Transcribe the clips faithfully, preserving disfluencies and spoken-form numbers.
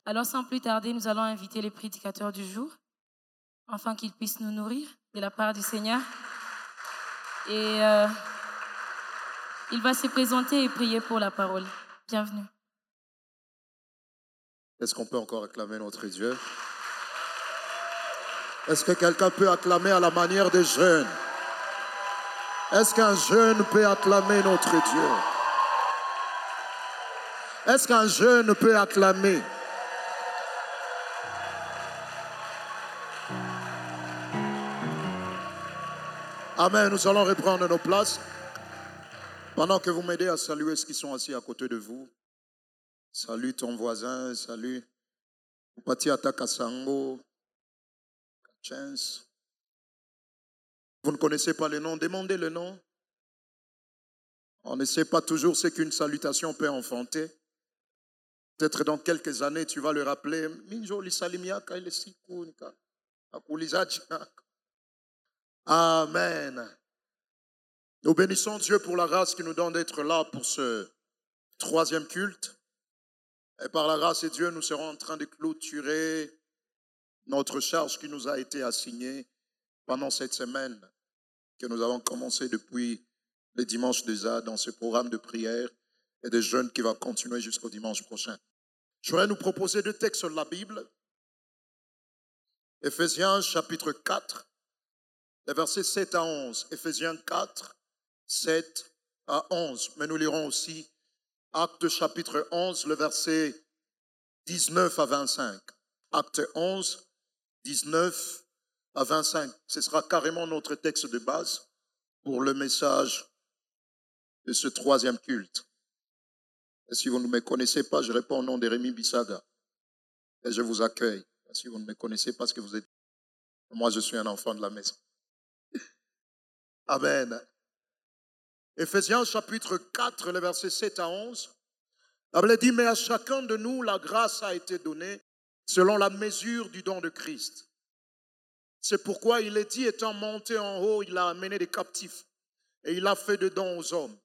Alors sans plus tarder, nous allons inviter les prédicateurs du jour, afin qu'ils puissent nous nourrir de la part du Seigneur. Et euh, il va se présenter et prier pour la parole. Bienvenue. Est-ce qu'on peut encore acclamer notre Dieu? Est-ce que quelqu'un peut acclamer à la manière des jeunes? Est-ce qu'un jeune peut acclamer notre Dieu? Est-ce qu'un jeune peut acclamer? Amen. Nous allons reprendre nos places. Pendant que vous m'aidez à saluer ceux qui sont assis à côté de vous. Salut ton voisin, salut. Pati Atakasango, Chance. Vous ne connaissez pas le nom, demandez le nom. On ne sait pas toujours ce qu'une salutation peut enfanter. Peut-être dans quelques années, tu vas le rappeler. Amen. Nous bénissons Dieu pour la grâce qui nous donne d'être là pour ce troisième culte. Et par la grâce de Dieu, nous serons en train de clôturer notre charge qui nous a été assignée pendant cette semaine que nous avons commencé depuis le dimanche déjà dans ce programme de prière et de jeûne qui va continuer jusqu'au dimanche prochain. Je voudrais nous proposer deux textes sur la Bible. Éphésiens chapitre quatre, les versets sept à onze. Éphésiens quatre, sept à onze. Mais nous lirons aussi Actes chapitre onze, le verset dix-neuf à vingt-cinq. Acte onze, dix-neuf à vingt-cinq. Ce sera carrément notre texte de base pour le message de ce troisième culte. Et si vous ne me connaissez pas, je réponds au nom de Rémi Bissaga. Et je vous accueille. Et si vous ne me connaissez pas, parce que vous êtes... Moi, je suis un enfant de la maison. Amen. Éphésiens chapitre quatre, les versets sept à onze. La Bible dit, mais à chacun de nous, la grâce a été donnée selon la mesure du don de Christ. C'est pourquoi il est dit, étant monté en haut, il a amené des captifs et il a fait des dons aux hommes.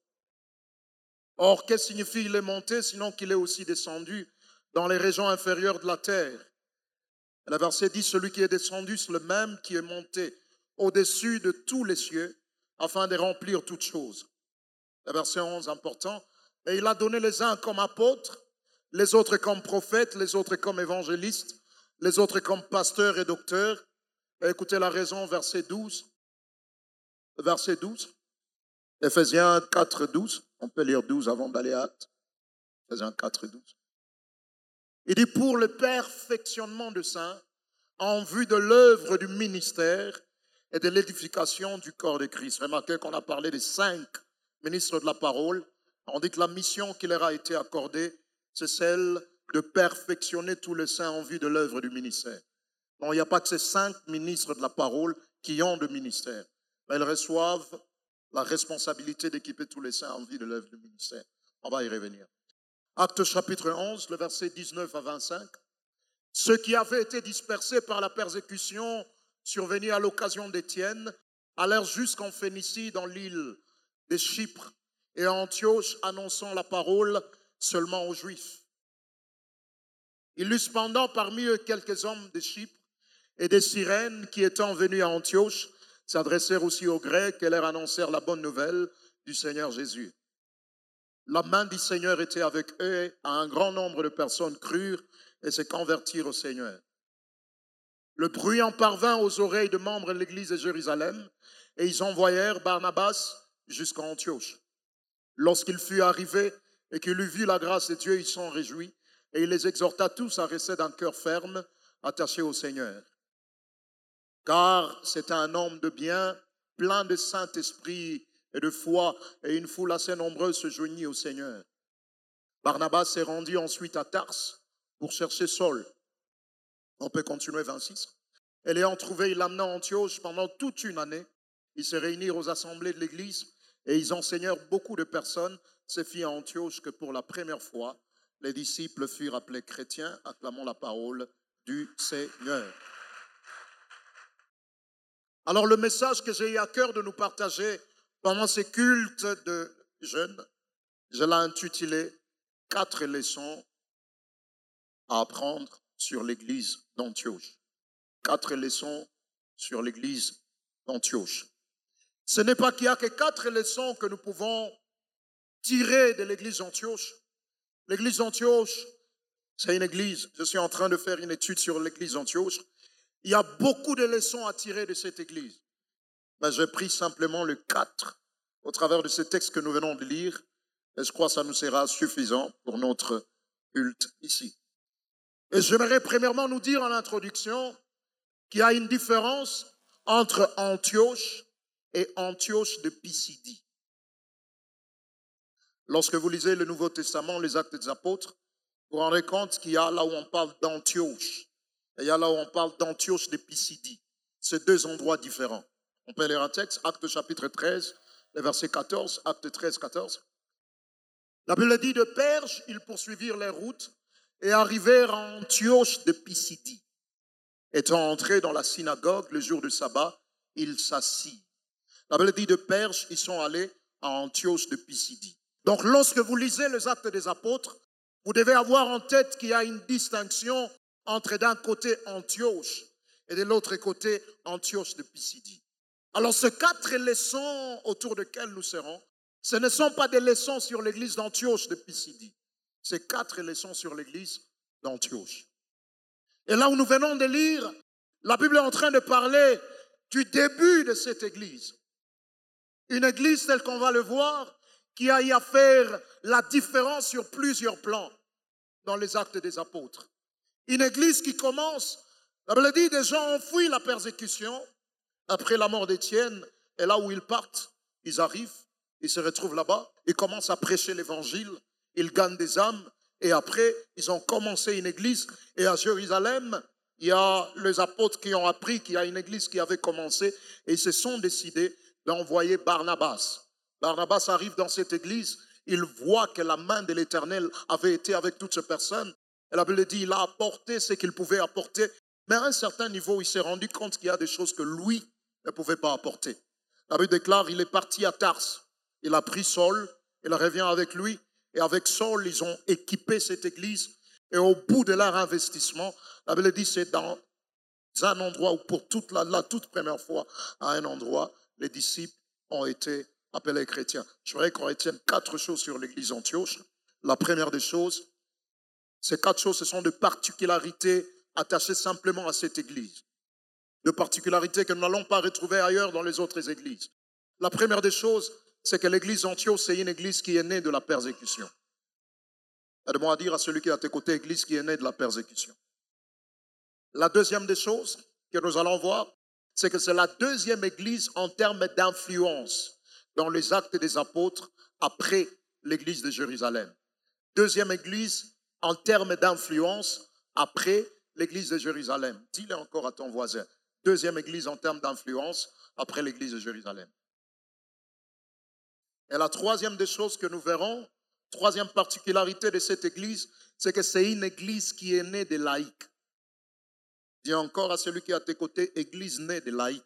Or, qu'est-ce que signifie il est monté, sinon qu'il est aussi descendu dans les régions inférieures de la terre? Le verset dit, celui qui est descendu, c'est le même qui est monté au-dessus de tous les cieux, afin de remplir toutes choses. Le verset onze, important. Et il a donné les uns comme apôtres, les autres comme prophètes, les autres comme évangélistes, les autres comme pasteurs et docteurs. Et écoutez la raison, verset douze. Verset douze. Éphésiens quatre, douze. On peut lire douze avant d'aller à Actes. Éphésiens quatre, douze. Il dit, pour le perfectionnement de saints, en vue de l'œuvre du ministère et de l'édification du corps de Christ. Remarquez qu'on a parlé des cinq ministres de la parole. On dit que la mission qui leur a été accordée, c'est celle de perfectionner tous les saints en vue de l'œuvre du ministère. Non, il n'y a pas que ces cinq ministres de la parole qui ont de ministère, mais ils reçoivent la responsabilité d'équiper tous les saints en vue de l'œuvre du ministère. On va y revenir. Actes chapitre onze, le verset dix-neuf à vingt-cinq. Ceux qui avaient été dispersés par la persécution survenue à l'occasion d'Étienne allèrent jusqu'en Phénicie, dans l'île de Chypre, et à Antioche, annonçant la parole seulement aux Juifs. Il y eut cependant parmi eux quelques hommes de Chypre et des Cyrènes qui, étant venus à Antioche, s'adressèrent aussi aux Grecs et leur annoncèrent la bonne nouvelle du Seigneur Jésus. La main du Seigneur était avec eux et un grand nombre de personnes crurent et se convertirent au Seigneur. Le bruit en parvint aux oreilles de membres de l'église de Jérusalem et ils envoyèrent Barnabas jusqu'à Antioche. Lorsqu'il fut arrivé et qu'il eut vu la grâce de Dieu, ils s'en réjouit et il les exhorta tous à rester d'un cœur ferme, attachés au Seigneur. Car c'est un homme de bien, plein de Saint-Esprit et de foi, et une foule assez nombreuse se joignit au Seigneur. Barnabas s'est rendu ensuite à Tarse pour chercher Saul. On peut continuer vingt-six. Et l'ayant trouvé, il l'amena à Antioche pendant toute une année. Ils se réunirent aux assemblées de l'église et ils enseignèrent beaucoup de personnes. Ce fit à Antioche que pour la première fois, les disciples furent appelés chrétiens, acclamant la parole du Seigneur. Alors le message que j'ai eu à cœur de nous partager pendant ces cultes de jeûne, je l'ai intitulé « Quatre leçons à apprendre sur l'église d'Antioche. Quatre leçons sur l'église d'Antioche. Ce n'est pas qu'il n'y a que quatre leçons que nous pouvons tirer de l'église d'Antioche. L'église d'Antioche, c'est une église. Je suis en train de faire une étude sur l'église d'Antioche. Il y a beaucoup de leçons à tirer de cette église. Mais j'ai pris simplement le quatre au travers de ce texte que nous venons de lire. Et je crois que ça nous sera suffisant pour notre culte ici. Et j'aimerais premièrement nous dire en introduction qu'il y a une différence entre Antioche et Antioche de Pisidie. Lorsque vous lisez le Nouveau Testament, les Actes des Apôtres, vous vous rendez compte qu'il y a là où on parle d'Antioche et il y a là où on parle d'Antioche de Pisidie. C'est deux endroits différents. On peut lire un texte, Actes chapitre treize, le verset quatorze, Actes treize, quatorze. La Bible dit de Perge, ils poursuivirent les routes et arrivèrent à Antioche de Pisidie. Étant entrés dans la synagogue le jour du sabbat, ils s'assirent. La Bible dit de Perge, ils sont allés à Antioche de Pisidie. Donc lorsque vous lisez les Actes des Apôtres, vous devez avoir en tête qu'il y a une distinction entre d'un côté Antioche et de l'autre côté Antioche de Pisidie. Alors ces quatre leçons autour desquelles nous serons, ce ne sont pas des leçons sur l'église d'Antioche de Pisidie. C'est quatre leçons sur l'église d'Antioche. Et là où nous venons de lire, la Bible est en train de parler du début de cette église. Une église telle qu'on va le voir, qui a eu à faire la différence sur plusieurs plans dans les Actes des Apôtres. Une église qui commence, la Bible dit, des gens ont fui la persécution après la mort d'Étienne, et là où ils partent, ils arrivent, ils se retrouvent là-bas, ils commencent à prêcher l'évangile, ils gagnent des âmes, et après, ils ont commencé une église, et à Jérusalem, il y a les apôtres qui ont appris qu'il y a une église qui avait commencé, et ils se sont décidés d'envoyer Barnabas. Barnabas arrive dans cette église, il voit que la main de l'Éternel avait été avec toutes ces personnes. Et la Bible dit, il a apporté ce qu'il pouvait apporter. Mais à un certain niveau, il s'est rendu compte qu'il y a des choses que lui ne pouvait pas apporter. La Bible déclare, il est parti à Tarse. Il a pris Saul, il revient avec lui. Et avec Saul, ils ont équipé cette église. Et au bout de leur investissement, la Bible dit, c'est dans un endroit où pour toute la, la toute première fois, à un endroit, les disciples ont été appelés chrétiens. Je voudrais qu'on retienne quatre choses sur l'église d'Antioche. La première des choses, ces quatre choses, ce sont de particularités attachées simplement à cette église. De particularités que nous n'allons pas retrouver ailleurs dans les autres églises. La première des choses, c'est que l'église d'Antioche, c'est une église qui est née de la persécution. Aide-moi à dire à celui qui est à tes côtés, église qui est née de la persécution. La deuxième des choses que nous allons voir, c'est que c'est la deuxième église en termes d'influence dans les Actes des Apôtres après l'église de Jérusalem. Deuxième église en termes d'influence après l'église de Jérusalem. Dis-le encore à ton voisin. Deuxième église en termes d'influence après l'église de Jérusalem. Et la troisième des choses que nous verrons, troisième particularité de cette église, c'est que c'est une église qui est née des laïcs. Dis encore à celui qui est à tes côtés, église née des laïcs.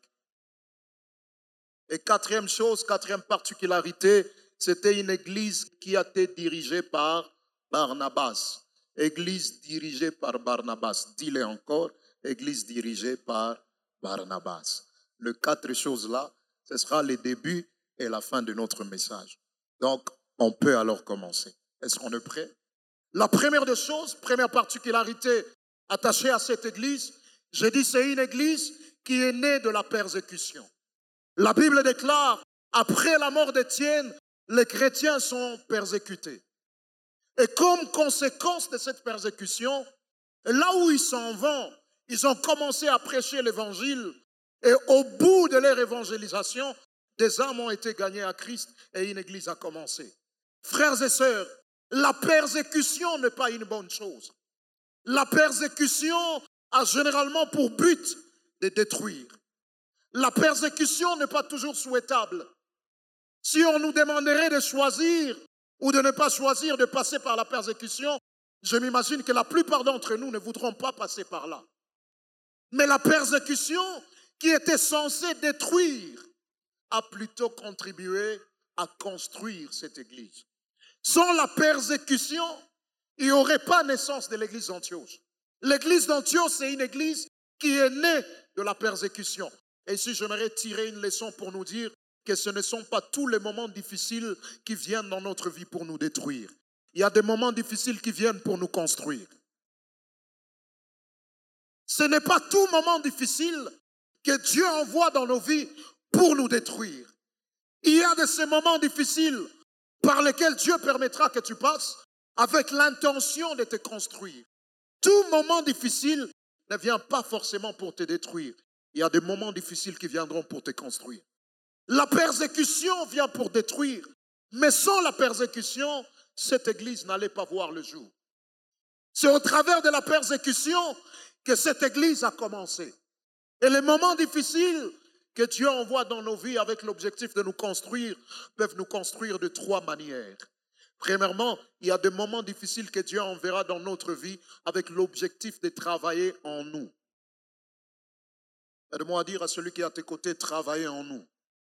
Et quatrième chose, quatrième particularité, c'était une église qui a été dirigée par Barnabas. Église dirigée par Barnabas. Dis-le encore, église dirigée par Barnabas. Les quatre choses-là, ce sera le début et la fin de notre message. Donc, on peut alors commencer. Est-ce qu'on est prêt? La première des choses, première particularité attachée à cette église, j'ai dit c'est une église qui est née de la persécution. La Bible déclare, après la mort d'Étienne, les chrétiens sont persécutés. Et comme conséquence de cette persécution, là où ils s'en vont, ils ont commencé à prêcher l'évangile. Et au bout de leur évangélisation, des âmes ont été gagnées à Christ et une église a commencé. Frères et sœurs, la persécution n'est pas une bonne chose. La persécution a généralement pour but de détruire. La persécution n'est pas toujours souhaitable. Si on nous demanderait de choisir ou de ne pas choisir de passer par la persécution, je m'imagine que la plupart d'entre nous ne voudront pas passer par là. Mais la persécution qui était censée détruire a plutôt contribué à construire cette église. Sans la persécution, il n'y aurait pas naissance de l'église d'Antioche. L'église d'Antioche, c'est une église qui est née de la persécution. Et ici, j'aimerais tirer une leçon pour nous dire que ce ne sont pas tous les moments difficiles qui viennent dans notre vie pour nous détruire. Il y a des moments difficiles qui viennent pour nous construire. Ce n'est pas tout moment difficile que Dieu envoie dans nos vies pour nous détruire. Il y a de ces moments difficiles par lesquels Dieu permettra que tu passes avec l'intention de te construire. Tout moment difficile ne vient pas forcément pour te détruire. Il y a des moments difficiles qui viendront pour te construire. La persécution vient pour détruire, mais sans la persécution, cette église n'allait pas voir le jour. C'est au travers de la persécution que cette église a commencé. Et les moments difficiles que Dieu envoie dans nos vies avec l'objectif de nous construire peuvent nous construire de trois manières. Premièrement, il y a des moments difficiles que Dieu enverra dans notre vie avec l'objectif de travailler en nous. Aide-moi à dire à celui qui est à tes côtés, travailler en nous.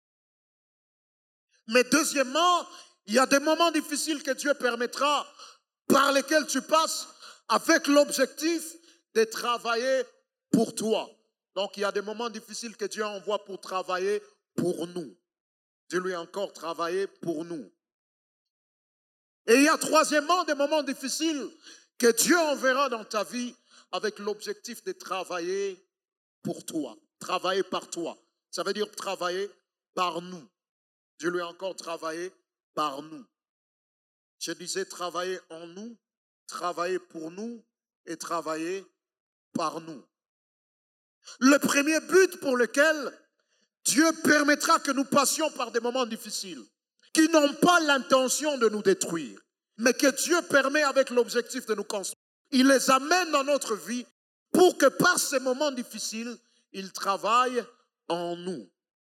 Mais deuxièmement, il y a des moments difficiles que Dieu permettra par lesquels tu passes avec l'objectif de travailler pour toi. Donc il y a des moments difficiles que Dieu envoie pour travailler pour nous. Dis-lui encore, travailler pour nous. Et il y a troisièmement des moments difficiles que Dieu enverra dans ta vie avec l'objectif de travailler pour toi, travailler par toi. Ça veut dire travailler par nous. Dis-lui encore, travailler par nous. Je disais travailler en nous, travailler pour nous et travailler par nous. Le premier but pour lequel Dieu permettra que nous passions par des moments difficiles, qui n'ont pas l'intention de nous détruire, mais que Dieu permet avec l'objectif de nous construire. Il les amène dans notre vie pour que par ces moments difficiles, il travaille en nous.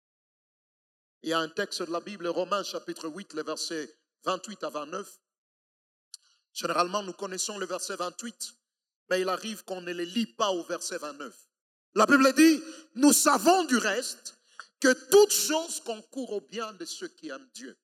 Il y a un texte de la Bible, Romains chapitre huit, les versets vingt-huit à vingt-neuf. Généralement, nous connaissons le verset vingt-huit, mais il arrive qu'on ne les lit pas au verset vingt-neuf. La Bible dit, nous savons du reste que toutes choses concourent au bien de ceux qui aiment Dieu,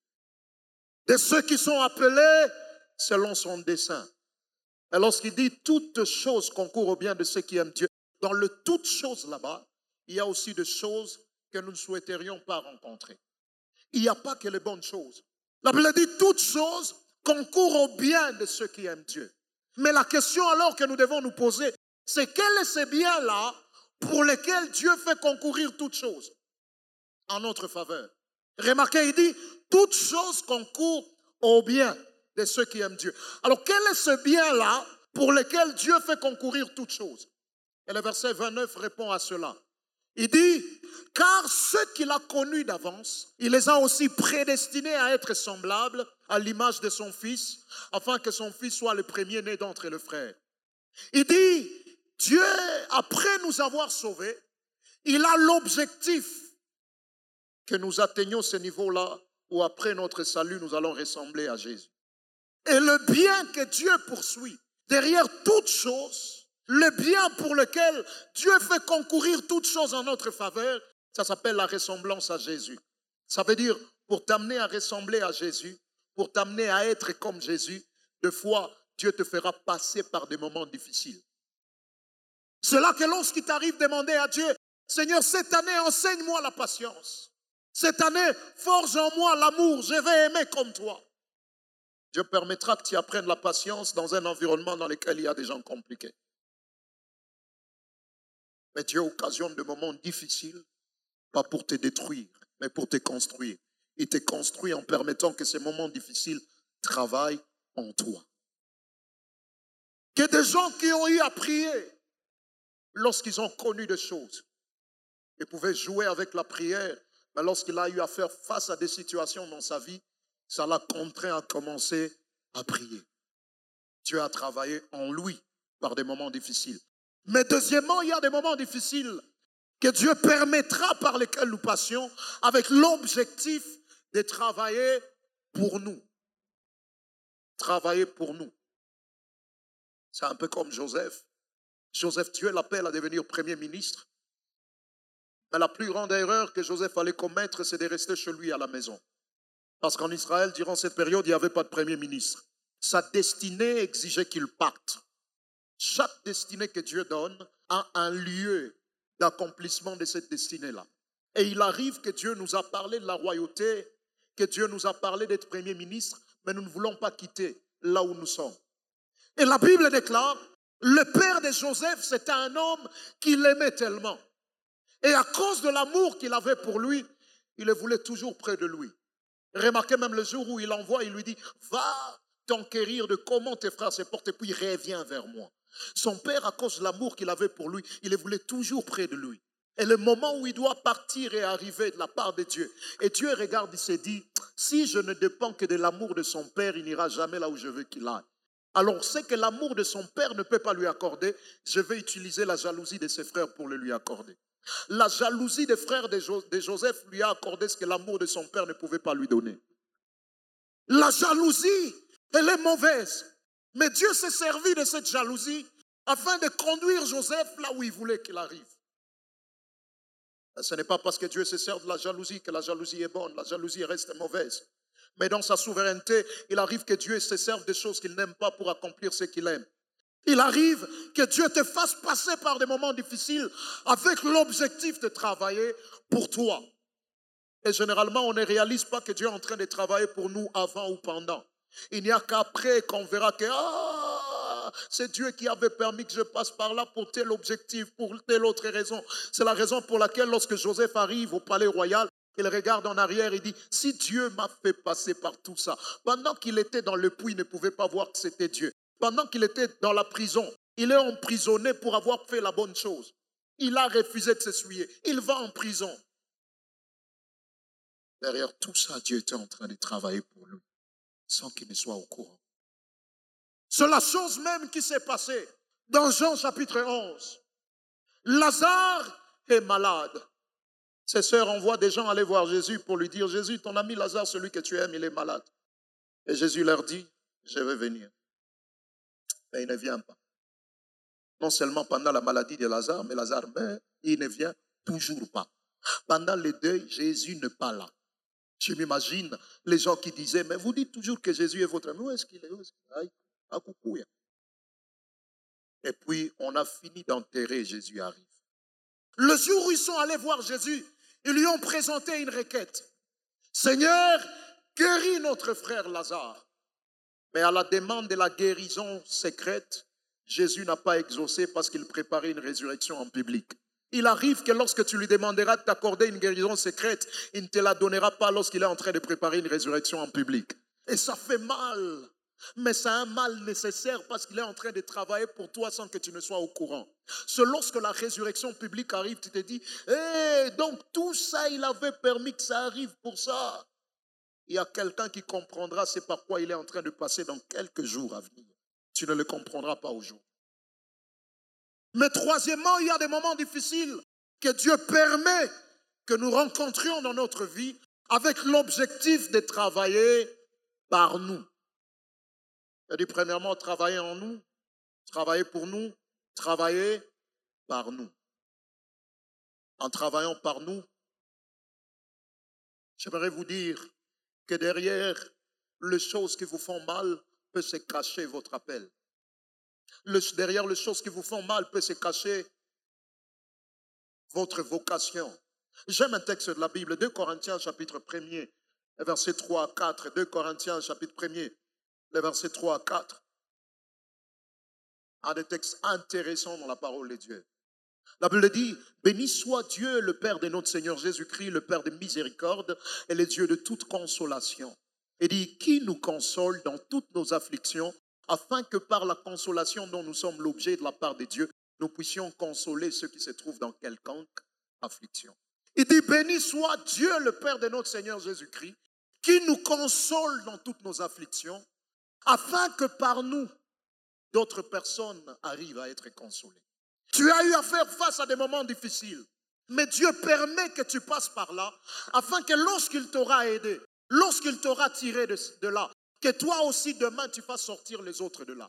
de ceux qui sont appelés selon son dessein. Et lorsqu'il dit toutes choses concourent au bien de ceux qui aiment Dieu, dans le toutes choses là-bas, il y a aussi des choses que nous ne souhaiterions pas rencontrer. Il n'y a pas que les bonnes choses. La Bible dit toutes choses concourent au bien de ceux qui aiment Dieu. Mais la question alors que nous devons nous poser, c'est quel est ce bien-là pour lesquels Dieu fait concourir toutes choses en notre faveur. Remarquez, il dit toutes choses concourent au bien de ceux qui aiment Dieu. Alors quel est ce bien-là pour lequel Dieu fait concourir toutes choses? Et le verset vingt-neuf répond à cela. Il dit, car ceux qu'il a connus d'avance, il les a aussi prédestinés à être semblables à l'image de son Fils, afin que son Fils soit le premier-né d'entre les frères. Il dit, Dieu, après nous avoir sauvés, il a l'objectif que nous atteignions ce niveau-là où après notre salut, nous allons ressembler à Jésus. Et le bien que Dieu poursuit, derrière toutes choses, le bien pour lequel Dieu fait concourir toutes choses en notre faveur, ça s'appelle la ressemblance à Jésus. Ça veut dire, pour t'amener à ressembler à Jésus, pour t'amener à être comme Jésus, des fois, Dieu te fera passer par des moments difficiles. C'est là que lorsqu'il t'arrive, demander à Dieu, Seigneur, cette année, enseigne-moi la patience. Cette année, forge en moi l'amour, je vais aimer comme toi. Dieu permettra que tu apprennes la patience dans un environnement dans lequel il y a des gens compliqués. Mais Dieu occasionne des moments difficiles, pas pour te détruire, mais pour te construire. Il te construit en permettant que ces moments difficiles travaillent en toi. Que des gens qui ont eu à prier, lorsqu'ils ont connu des choses, ils pouvaient jouer avec la prière, mais lorsqu'il a eu à faire face à des situations dans sa vie, ça l'a contraint à commencer à prier. Dieu a travaillé en lui par des moments difficiles. Mais deuxièmement, il y a des moments difficiles que Dieu permettra par lesquels nous passions avec l'objectif de travailler pour nous. Travailler pour nous. C'est un peu comme Joseph. Joseph, Dieu l'appelle à devenir premier ministre. Mais la plus grande erreur que Joseph allait commettre, c'est de rester chez lui à la maison. Parce qu'en Israël, durant cette période, il n'y avait pas de premier ministre. Sa destinée exigeait qu'il parte. Chaque destinée que Dieu donne a un lieu d'accomplissement de cette destinée-là. Et il arrive que Dieu nous a parlé de la royauté, que Dieu nous a parlé d'être Premier ministre, mais nous ne voulons pas quitter là où nous sommes. Et la Bible déclare, le père de Joseph, c'était un homme qui l'aimait tellement. Et à cause de l'amour qu'il avait pour lui, il le voulait toujours près de lui. Remarquez même le jour où il l'envoie, il lui dit, va t'enquérir de comment tes frères se portent et puis reviens vers moi. Son père, à cause de l'amour qu'il avait pour lui, il le voulait toujours près de lui. Et le moment où il doit partir et arriver de la part de Dieu, et Dieu regarde, il se dit, si je ne dépends que de l'amour de son père, il n'ira jamais là où je veux qu'il aille. Alors, c'est que l'amour de son père ne peut pas lui accorder, je vais utiliser la jalousie de ses frères pour le lui accorder. La jalousie des frères de Joseph lui a accordé ce que l'amour de son père ne pouvait pas lui donner. La jalousie, elle est mauvaise. Mais Dieu s'est servi de cette jalousie afin de conduire Joseph là où il voulait qu'il arrive. Ce n'est pas parce que Dieu se sert de la jalousie que la jalousie est bonne. La jalousie reste mauvaise. Mais dans sa souveraineté, il arrive que Dieu se serve des choses qu'il n'aime pas pour accomplir ce qu'il aime. Il arrive que Dieu te fasse passer par des moments difficiles avec l'objectif de travailler pour toi. Et généralement, on ne réalise pas que Dieu est en train de travailler pour nous avant ou pendant. Il n'y a qu'après qu'on verra que ah, c'est Dieu qui avait permis que je passe par là pour tel objectif, pour telle autre raison. C'est la raison pour laquelle lorsque Joseph arrive au palais royal, il regarde en arrière et dit, si Dieu m'a fait passer par tout ça, pendant qu'il était dans le puits, il ne pouvait pas voir que c'était Dieu. Pendant qu'il était dans la prison, il est emprisonné pour avoir fait la bonne chose. Il a refusé de s'essuyer. Il va en prison. Derrière tout ça, Dieu était en train de travailler pour lui, sans qu'il ne soit au courant. C'est la chose même qui s'est passée dans Jean chapitre onze. Lazare est malade. Ses sœurs envoient des gens aller voir Jésus pour lui dire, Jésus, ton ami Lazare, celui que tu aimes, il est malade. Et Jésus leur dit, je vais venir. Mais il ne vient pas. Non seulement pendant la maladie de Lazare, mais Lazare meurt, il ne vient toujours pas. Pendant le deuil, Jésus n'est pas là. Je m'imagine les gens qui disaient, mais vous dites toujours que Jésus est votre ami. Où est-ce qu'il est? Où est-ce qu'il est? À coucou. Et puis, on a fini d'enterrer, Jésus arrive. Le jour où ils sont allés voir Jésus, ils lui ont présenté une requête. Seigneur, guéris notre frère Lazare. Mais à la demande de la guérison secrète, Jésus n'a pas exaucé parce qu'il préparait une résurrection en public. Il arrive que lorsque tu lui demanderas de t'accorder une guérison secrète, il ne te la donnera pas lorsqu'il est en train de préparer une résurrection en public. Et ça fait mal. Mais c'est un mal nécessaire parce qu'il est en train de travailler pour toi sans que tu ne sois au courant. C'est lorsque la résurrection publique arrive, tu te dis, hé, donc tout ça, il avait permis que ça arrive pour ça. Il y a quelqu'un qui comprendra c'est par quoi il est en train de passer dans quelques jours à venir. Tu ne le comprendras pas aujourd'hui. Mais troisièmement, il y a des moments difficiles que Dieu permet que nous rencontrions dans notre vie avec l'objectif de travailler par nous. Il a dit premièrement, travailler en nous, travailler pour nous, travailler par nous. En travaillant par nous, j'aimerais vous dire que derrière les choses qui vous font mal peut se cacher votre appel. Le, derrière les choses qui vous font mal peut se cacher votre vocation. J'aime un texte de la Bible, deux Corinthiens chapitre premier, versets trois à quatre. deux Corinthiens chapitre premier, les versets trois à quatre. Un des textes intéressants dans la parole de Dieu. La Bible dit, béni soit Dieu, le Père de notre Seigneur Jésus-Christ, le Père de miséricorde et le Dieu de toute consolation. Il dit, qui nous console dans toutes nos afflictions, afin que par la consolation dont nous sommes l'objet de la part de Dieu, nous puissions consoler ceux qui se trouvent dans quelconque affliction. Il dit, béni soit Dieu, le Père de notre Seigneur Jésus-Christ, qui nous console dans toutes nos afflictions, afin que par nous, d'autres personnes arrivent à être consolées. Tu as eu à faire face à des moments difficiles, mais Dieu permet que tu passes par là, afin que lorsqu'il t'aura aidé, lorsqu'il t'aura tiré de, de là, que toi aussi demain tu fasses sortir les autres de là.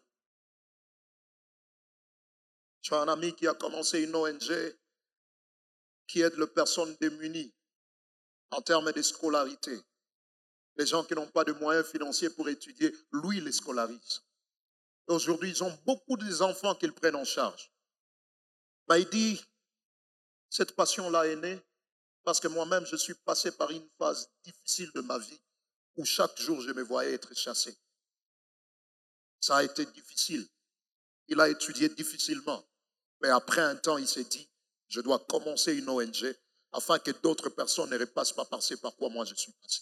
Tu as un ami qui a commencé une O N G qui aide les personnes démunies en termes de scolarité. Les gens qui n'ont pas de moyens financiers pour étudier, lui, il les scolarise. Aujourd'hui, ils ont beaucoup des enfants qu'ils prennent en charge. Ben, il dit, cette passion-là est née parce que moi-même, je suis passé par une phase difficile de ma vie où chaque jour, je me voyais être chassé. Ça a été difficile. Il a étudié difficilement. Mais après un temps, il s'est dit, je dois commencer une O N G afin que d'autres personnes ne repassent pas passer par quoi moi je suis passé.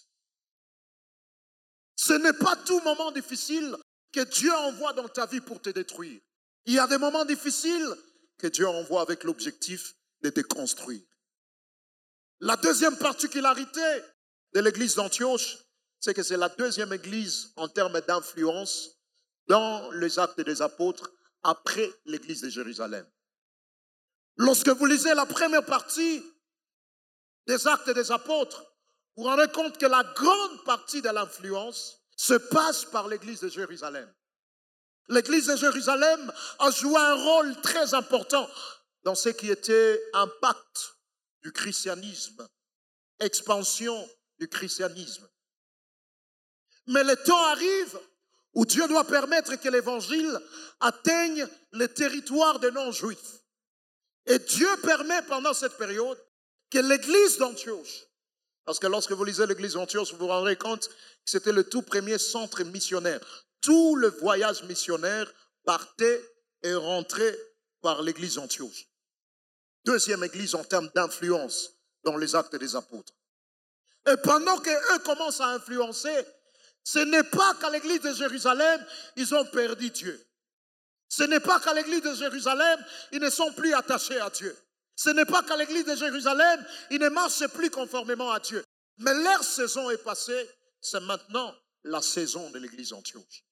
Ce n'est pas tout moment difficile que Dieu envoie dans ta vie pour te détruire. Il y a des moments difficiles que Dieu envoie avec l'objectif de te construire. La deuxième particularité de l'église d'Antioche, c'est que c'est la deuxième église en termes d'influence dans les actes des apôtres après l'église de Jérusalem. Lorsque vous lisez la première partie des actes des apôtres, vous vous rendez compte que la grande partie de l'influence se passe par l'église de Jérusalem. L'église de Jérusalem a joué un rôle très important dans ce qui était impact du christianisme, expansion du christianisme. Mais le temps arrive où Dieu doit permettre que l'évangile atteigne les territoires des non-juifs. Et Dieu permet pendant cette période que l'église d'Antioche, parce que lorsque vous lisez l'église d'Antioche, vous vous rendrez compte que c'était le tout premier centre missionnaire. Tout le voyage missionnaire partait et rentrait par l'église d'Antioche. Deuxième église en termes d'influence dans les actes des apôtres. Et pendant qu'eux commencent à influencer, ce n'est pas qu'à l'église de Jérusalem, ils ont perdu Dieu. Ce n'est pas qu'à l'église de Jérusalem, ils ne sont plus attachés à Dieu. Ce n'est pas qu'à l'église de Jérusalem, ils ne marchent plus conformément à Dieu. Mais leur saison est passée, c'est maintenant la saison de l'église d'Antioche.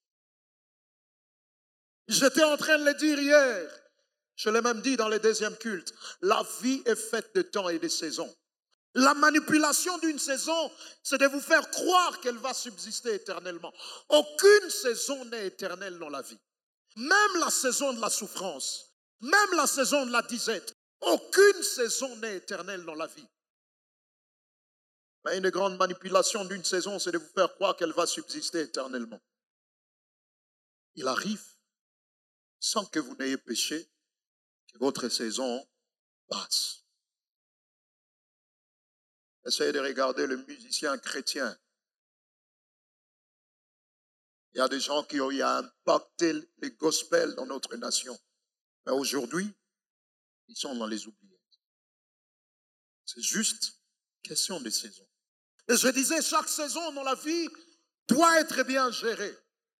J'étais en train de le dire hier, je l'ai même dit dans le deuxième culte, la vie est faite de temps et de saisons. La manipulation d'une saison, c'est de vous faire croire qu'elle va subsister éternellement. Aucune saison n'est éternelle dans la vie. Même la saison de la souffrance, même la saison de la disette, aucune saison n'est éternelle dans la vie. Mais une grande manipulation d'une saison, c'est de vous faire croire qu'elle va subsister éternellement. Il arrive, sans que vous n'ayez péché, que votre saison passe. Essayez de regarder le musicien chrétien. Il y a des gens qui ont impacté le gospel dans notre nation. Mais aujourd'hui, ils sont dans les oubliettes. C'est juste question de saison. Et je disais, chaque saison dans la vie doit être bien gérée.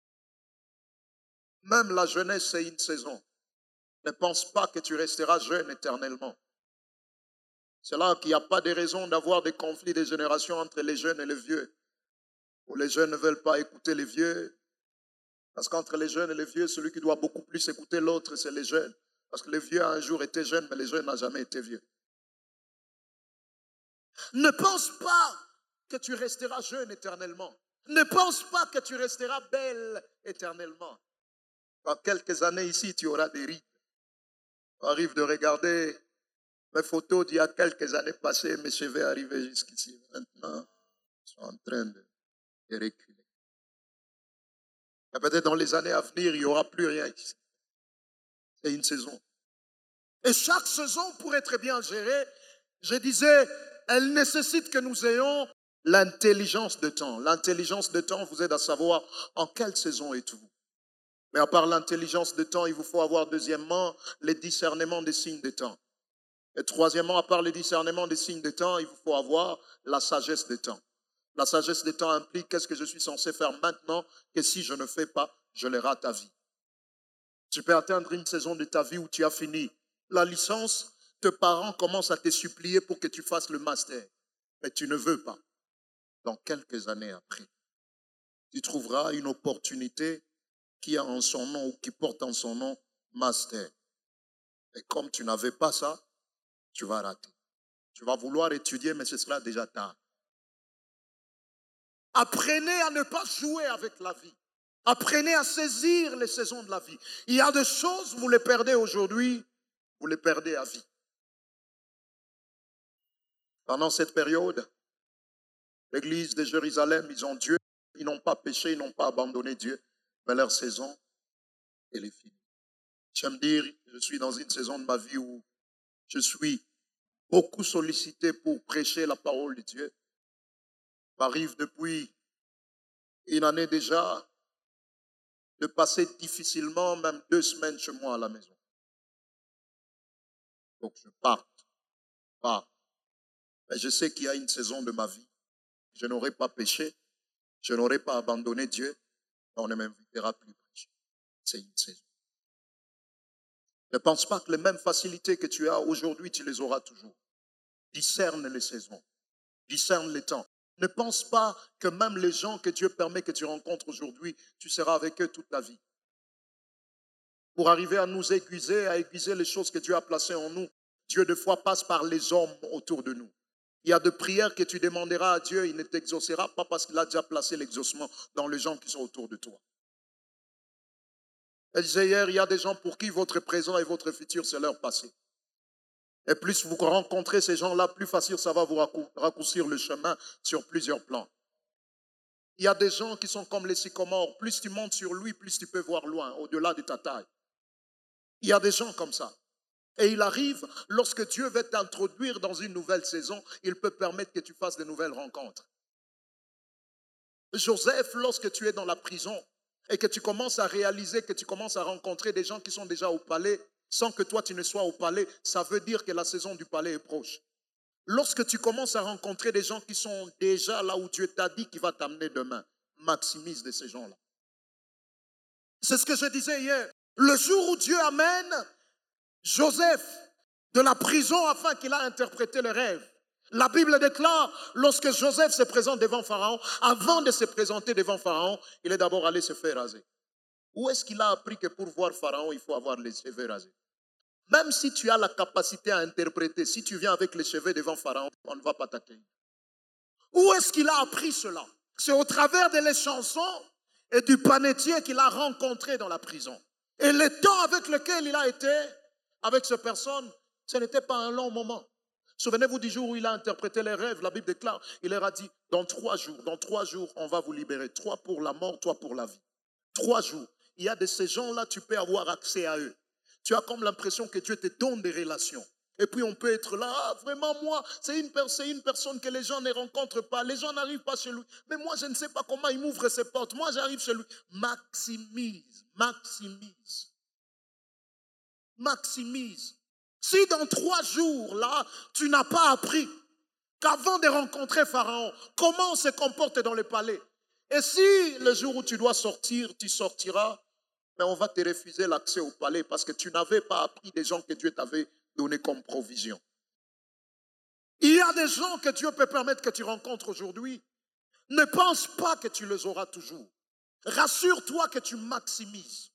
Même la jeunesse, c'est une saison. Ne pense pas que tu resteras jeune éternellement. C'est là qu'il n'y a pas de raison d'avoir des conflits de génération entre les jeunes et les vieux. Où les jeunes ne veulent pas écouter les vieux. Parce qu'entre les jeunes et les vieux, celui qui doit beaucoup plus écouter l'autre, c'est les jeunes. Parce que les vieux un jour étaient jeunes, mais les jeunes n'ont jamais été vieux. Ne pense pas que tu resteras jeune éternellement. Ne pense pas que tu resteras belle éternellement. Dans quelques années ici, tu auras des rides. Arrive de regarder mes photos d'il y a quelques années passées, mes cheveux arrivaient jusqu'ici. Maintenant, ils sont en train de, de reculer. Et peut-être dans les années à venir, il n'y aura plus rien ici. C'est une saison. Et chaque saison, pour être bien gérée, je disais, elle nécessite que nous ayons l'intelligence de temps. L'intelligence de temps vous aide à savoir en quelle saison êtes-vous. Mais à part l'intelligence de temps, il vous faut avoir deuxièmement le discernement des signes de temps. Et troisièmement, à part le discernement des signes de temps, il vous faut avoir la sagesse de temps. La sagesse de temps implique qu'est-ce que je suis censé faire maintenant que si je ne fais pas, je le rate à vie. Tu peux atteindre une saison de ta vie où tu as fini la licence, tes parents commencent à te supplier pour que tu fasses le master. Mais tu ne veux pas. Dans quelques années après, tu trouveras une opportunité qui a en son nom ou qui porte en son nom master. Et comme tu n'avais pas ça, tu vas rater. Tu vas vouloir étudier, mais ce sera déjà tard. Apprenez à ne pas jouer avec la vie. Apprenez à saisir les saisons de la vie. Il y a des choses, vous les perdez aujourd'hui, vous les perdez à vie. Pendant cette période, l'église de Jérusalem, ils ont Dieu, ils n'ont pas péché, ils n'ont pas abandonné Dieu, mais leur saison elle est finie. J'aime dire, je suis dans une saison de ma vie où je suis beaucoup sollicité pour prêcher la parole de Dieu. M'arrive depuis une année déjà de passer difficilement même deux semaines chez moi à la maison. Donc je pars, pars. Mais je sais qu'il y a une saison de ma vie. Je n'aurai pas péché, je n'aurai pas abandonné Dieu, on ne m'invitera plus prêcher. C'est une saison. Ne pense pas que les mêmes facilités que tu as aujourd'hui, tu les auras toujours. Discerne les saisons, discerne les temps. Ne pense pas que même les gens que Dieu permet que tu rencontres aujourd'hui, tu seras avec eux toute ta vie. Pour arriver à nous aiguiser, à aiguiser les choses que Dieu a placées en nous, Dieu des fois passe par les hommes autour de nous. Il y a des prières que tu demanderas à Dieu, il ne t'exaucera pas parce qu'il a déjà placé l'exaucement dans les gens qui sont autour de toi. Elle disait hier, il y a des gens pour qui votre présent et votre futur, c'est leur passé. Et plus vous rencontrez ces gens-là, plus facile ça va vous raccourcir le chemin sur plusieurs plans. Il y a des gens qui sont comme les sycomores. Plus tu montes sur lui, plus tu peux voir loin, au-delà de ta taille. Il y a des gens comme ça. Et il arrive, lorsque Dieu veut t'introduire dans une nouvelle saison, il peut permettre que tu fasses de nouvelles rencontres. Joseph, lorsque tu es dans la prison et que tu commences à réaliser que tu commences à rencontrer des gens qui sont déjà au palais, sans que toi tu ne sois au palais, ça veut dire que la saison du palais est proche. Lorsque tu commences à rencontrer des gens qui sont déjà là où Dieu t'a dit qu'il va t'amener demain, maximise de ces gens-là. C'est ce que je disais hier. Le jour où Dieu amène Joseph de la prison afin qu'il a interprété le rêve, la Bible déclare, lorsque Joseph se présente devant Pharaon, avant de se présenter devant Pharaon, il est d'abord allé se faire raser. Où est-ce qu'il a appris que pour voir Pharaon, il faut avoir les cheveux rasés? Même si tu as la capacité à interpréter, si tu viens avec les cheveux devant Pharaon, on ne va pas t'accueillir. Où est-ce qu'il a appris cela? C'est au travers de les chansons et du panetier qu'il a rencontré dans la prison. Et le temps avec lequel il a été avec ces personnes, ce n'était pas un long moment. Souvenez-vous du jour où il a interprété les rêves, la Bible déclare, il leur a dit, dans trois jours, dans trois jours, on va vous libérer. Trois pour la mort, trois pour la vie. Trois jours. Il y a de ces gens-là, tu peux avoir accès à eux. Tu as comme l'impression que Dieu te donne des relations. Et puis on peut être là, ah, vraiment moi, c'est une, c'est une personne que les gens ne rencontrent pas. Les gens n'arrivent pas chez lui. Mais moi, je ne sais pas comment il m'ouvre ses portes. Moi, j'arrive chez lui. Maximise, maximise. Maximise. Si dans trois jours, là, tu n'as pas appris qu'avant de rencontrer Pharaon, comment on se comporte dans le palais. Et si le jour où tu dois sortir, tu sortiras, mais on va te refuser l'accès au palais parce que tu n'avais pas appris des gens que Dieu t'avait donné comme provision. Il y a des gens que Dieu peut permettre que tu rencontres aujourd'hui. Ne pense pas que tu les auras toujours. Rassure-toi que tu maximises.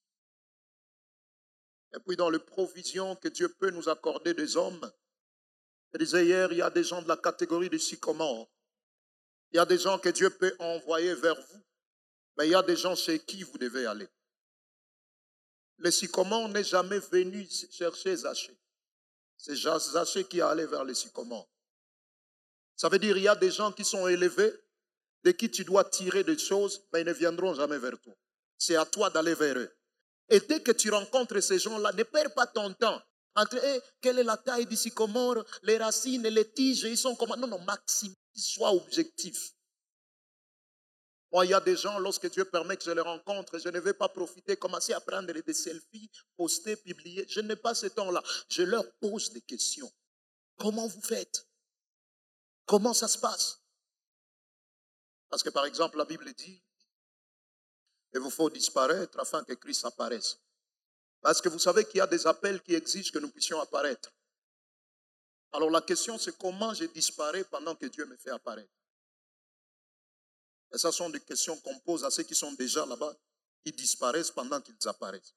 Et puis dans les provisions que Dieu peut nous accorder des hommes, je disais hier, il y a des gens de la catégorie des sycomores. Il y a des gens que Dieu peut envoyer vers vous, mais il y a des gens chez qui vous devez aller. Le sycomore n'est jamais venu chercher Zachée. C'est Zachée qui est allé vers les sycomores. Ça veut dire qu'il y a des gens qui sont élevés, de qui tu dois tirer des choses, mais ils ne viendront jamais vers toi. C'est à toi d'aller vers eux. Et dès que tu rencontres ces gens-là, ne perds pas ton temps. Entre eux, quelle est la taille du sycomore, les racines, les tiges, ils sont comment? Non, non, maximise, sois objectif. Moi, il y a des gens, lorsque Dieu permet que je les rencontre, je ne vais pas profiter, commencer à prendre des selfies, poster, publier. Je n'ai pas ce temps-là. Je leur pose des questions. Comment vous faites? Comment ça se passe? Parce que par exemple, la Bible dit, il vous faut disparaître afin que Christ apparaisse. Parce que vous savez qu'il y a des appels qui exigent que nous puissions apparaître. Alors la question, c'est comment je disparais pendant que Dieu me fait apparaître. Et ce sont des questions qu'on pose à ceux qui sont déjà là-bas, qui disparaissent pendant qu'ils apparaissent.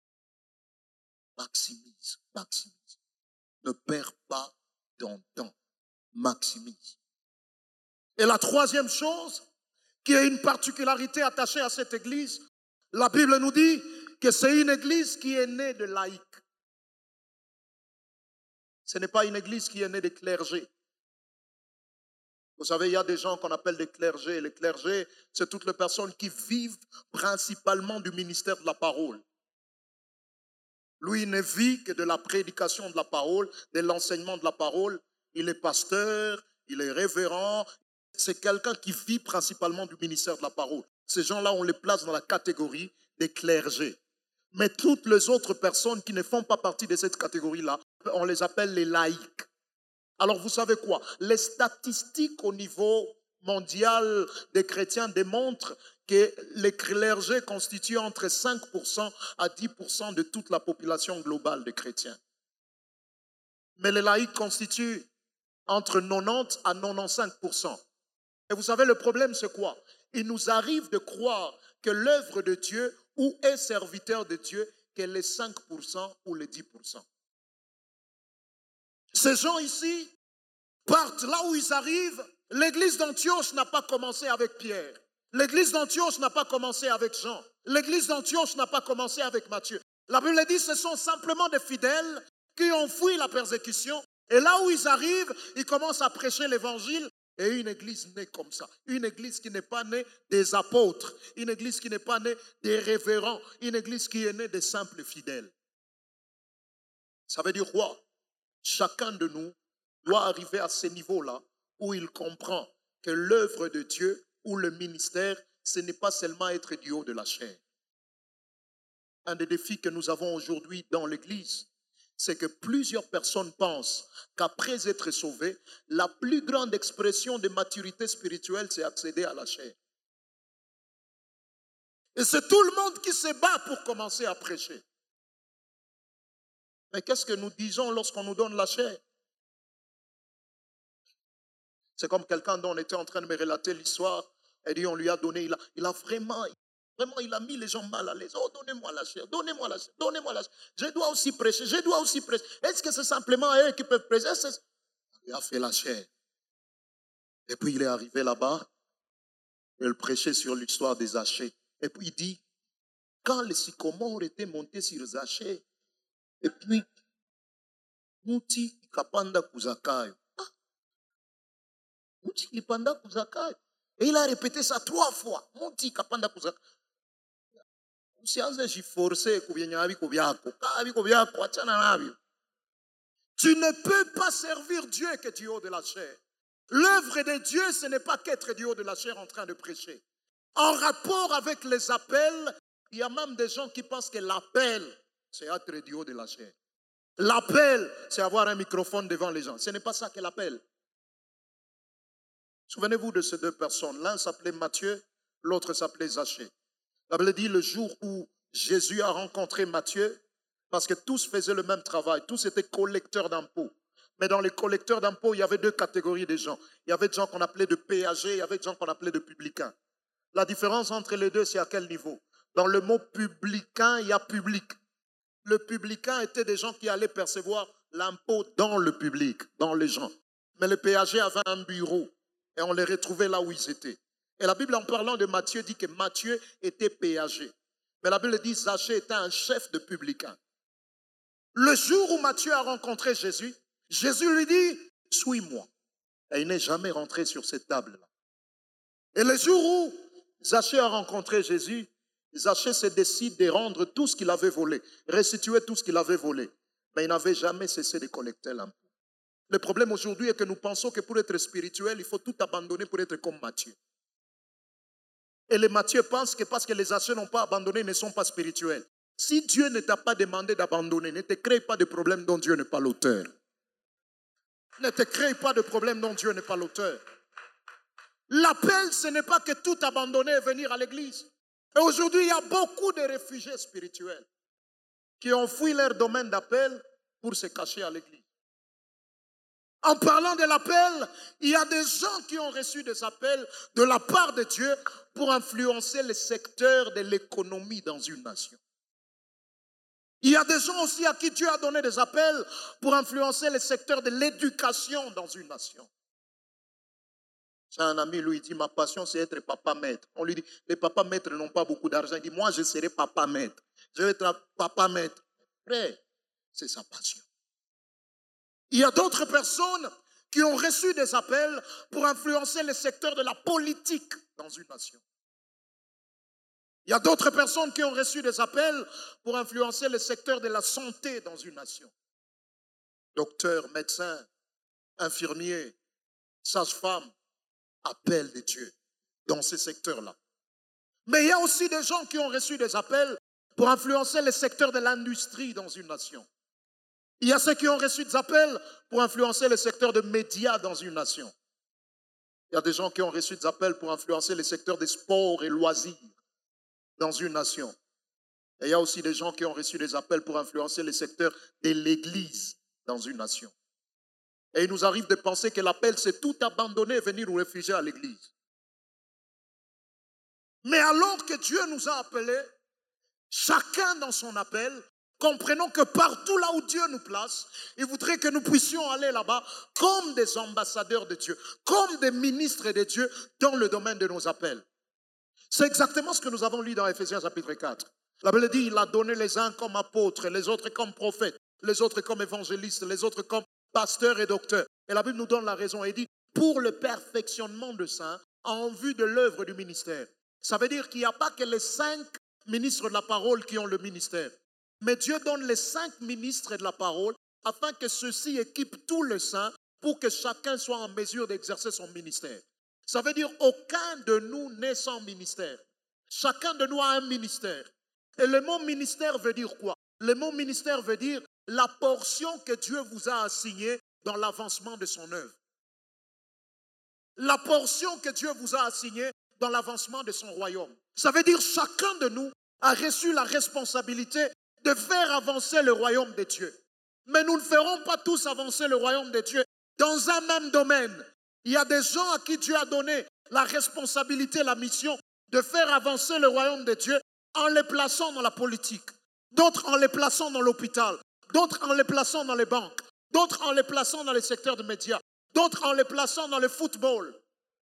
Maximise, maximise. Ne perds pas ton temps. Maximise. Et la troisième chose, qui est une particularité attachée à cette église, la Bible nous dit que c'est une église qui est née de laïcs. Ce n'est pas une église qui est née de clergés. Vous savez, il y a des gens qu'on appelle des clergés. Les clergés, c'est toutes les personnes qui vivent principalement du ministère de la parole. Lui, il ne vit que de la prédication de la parole, de l'enseignement de la parole. Il est pasteur, il est révérend. C'est quelqu'un qui vit principalement du ministère de la parole. Ces gens-là, on les place dans la catégorie des clergés. Mais toutes les autres personnes qui ne font pas partie de cette catégorie-là, on les appelle les laïcs. Alors vous savez quoi? Les statistiques au niveau mondial des chrétiens démontrent que les clergés constituent entre cinq pour cent à dix pour cent de toute la population globale des chrétiens. Mais les laïcs constituent entre quatre-vingt-dix à quatre-vingt-quinze pour cent. Et vous savez, le problème, c'est quoi? Il nous arrive de croire que l'œuvre de Dieu ou est serviteur de Dieu que les cinq pour cent ou les dix pour cent. Ces gens ici partent là où ils arrivent. L'église d'Antioche n'a pas commencé avec Pierre. L'église d'Antioche n'a pas commencé avec Jean. L'église d'Antioche n'a pas commencé avec Matthieu. La Bible dit que ce sont simplement des fidèles qui ont fui la persécution. Et là où ils arrivent, ils commencent à prêcher l'évangile. Et une église née comme ça, une église qui n'est pas née des apôtres, une église qui n'est pas née des révérends, une église qui est née des simples fidèles. Ça veut dire quoi? Chacun de nous doit arriver à ce niveau-là où il comprend que l'œuvre de Dieu ou le ministère, ce n'est pas seulement être du haut de la chair. Un des défis que nous avons aujourd'hui dans l'église, c'est que plusieurs personnes pensent qu'après être sauvés, la plus grande expression de maturité spirituelle, c'est accéder à la chair. Et c'est tout le monde qui se bat pour commencer à prêcher. Mais qu'est-ce que nous disons lorsqu'on nous donne la chair? C'est comme quelqu'un dont on était en train de me relater l'histoire. Et dit, on lui a donné, il a, il a vraiment... Vraiment, il a mis les gens mal à l'aise. Oh, donnez-moi la chair, donnez-moi la chair, donnez-moi la chair. Je dois aussi prêcher, je dois aussi prêcher. Est-ce que c'est simplement eux qui peuvent prêcher? Il a fait la chair. Et puis il est arrivé là-bas, il prêchait sur l'histoire des Zachée. Et puis il dit, quand les sycomores étaient montés sur Zachée, et puis, Mouti Kapanda Kuzakayo. Mouti Kapanda Kuzakayo. Et il a répété ça trois fois. Mouti Kapanda Kuzakayo. Tu ne peux pas servir Dieu que du haut de la chair. L'œuvre de Dieu, ce n'est pas qu'être du haut de la chair en train de prêcher. En rapport avec les appels, il y a même des gens qui pensent que l'appel, c'est être du haut de la chair. L'appel, c'est avoir un microphone devant les gens. Ce n'est pas ça que l'appel. Souvenez-vous de ces deux personnes. L'un s'appelait Matthieu, l'autre s'appelait Zachée. La Bible dit le jour où Jésus a rencontré Matthieu, parce que tous faisaient le même travail, tous étaient collecteurs d'impôts. Mais dans les collecteurs d'impôts, il y avait deux catégories de gens. Il y avait des gens qu'on appelait de péagers, il y avait des gens qu'on appelait de publicains. La différence entre les deux, c'est à quel niveau? Dans le mot publicain, il y a public. Le publicain était des gens qui allaient percevoir l'impôt dans le public, dans les gens. Mais les péagers avaient un bureau et on les retrouvait là où ils étaient. Et la Bible, en parlant de Matthieu, dit que Matthieu était péager. Mais la Bible dit que Zachée était un chef de publicain. Le jour où Matthieu a rencontré Jésus, Jésus lui dit, suis-moi. Et il n'est jamais rentré sur cette table-là. Et le jour où Zachée a rencontré Jésus, Zachée se décide de rendre tout ce qu'il avait volé, restituer tout ce qu'il avait volé. Mais il n'avait jamais cessé de collecter l'impôt. Le problème aujourd'hui est que nous pensons que pour être spirituel, il faut tout abandonner pour être comme Matthieu. Et les Matthieu pensent que parce que les Zachée n'ont pas abandonné, ils ne sont pas spirituels. Si Dieu ne t'a pas demandé d'abandonner, ne te crée pas de problème dont Dieu n'est pas l'auteur. Ne te crée pas de problème dont Dieu n'est pas l'auteur. L'appel, ce n'est pas que tout abandonner et venir à l'église. Et aujourd'hui, il y a beaucoup de réfugiés spirituels qui ont fui leur domaine d'appel pour se cacher à l'église. En parlant de l'appel, il y a des gens qui ont reçu des appels de la part de Dieu pour influencer les secteurs de l'économie dans une nation. Il y a des gens aussi à qui Dieu a donné des appels pour influencer les secteurs de l'éducation dans une nation. J'ai un ami, lui, il dit, ma passion, c'est être papa maître. On lui dit, les papas maîtres n'ont pas beaucoup d'argent. Il dit, moi, je serai papa maître. Je vais être papa maître. Frère, c'est sa passion. Il y a d'autres personnes qui ont reçu des appels pour influencer les secteurs de la politique dans une nation. Il y a d'autres personnes qui ont reçu des appels pour influencer le secteur de la santé dans une nation. Docteurs, médecins, infirmiers, sages-femmes, appel de Dieu dans ces secteurs-là. Mais il y a aussi des gens qui ont reçu des appels pour influencer le secteur de l'industrie dans une nation. Il y a ceux qui ont reçu des appels pour influencer le secteur des médias dans une nation. Il y a des gens qui ont reçu des appels pour influencer le secteur des sports et loisirs dans une nation. Et il y a aussi des gens qui ont reçu des appels pour influencer le secteur de l'Église dans une nation. Et il nous arrive de penser que l'appel, c'est tout abandonner et venir nous réfugier à l'Église. Mais alors que Dieu nous a appelés, chacun dans son appel, comprenons que partout là où Dieu nous place, il voudrait que nous puissions aller là-bas comme des ambassadeurs de Dieu, comme des ministres de Dieu dans le domaine de nos appels. C'est exactement ce que nous avons lu dans Éphésiens chapitre quatre. La Bible dit, il a donné les uns comme apôtres, les autres comme prophètes, les autres comme évangélistes, les autres comme pasteurs et docteurs. Et la Bible nous donne la raison et dit, pour le perfectionnement de saints, en vue de l'œuvre du ministère. Ça veut dire qu'il n'y a pas que les cinq ministres de la parole qui ont le ministère. Mais Dieu donne les cinq ministres de la parole afin que ceux-ci équipent tout le saint pour que chacun soit en mesure d'exercer son ministère. Ça veut dire aucun de nous n'est sans ministère. Chacun de nous a un ministère. Et le mot ministère veut dire quoi? Le mot ministère veut dire la portion que Dieu vous a assignée dans l'avancement de son œuvre. La portion que Dieu vous a assignée dans l'avancement de son royaume. Ça veut dire chacun de nous a reçu la responsabilité de faire avancer le royaume de Dieu. Mais nous ne ferons pas tous avancer le royaume de Dieu dans un même domaine. Il y a des gens à qui Dieu a donné la responsabilité, la mission de faire avancer le royaume de Dieu en les plaçant dans la politique, d'autres en les plaçant dans l'hôpital, d'autres en les plaçant dans les banques, d'autres en les plaçant dans les secteurs de médias, d'autres en les plaçant dans le football.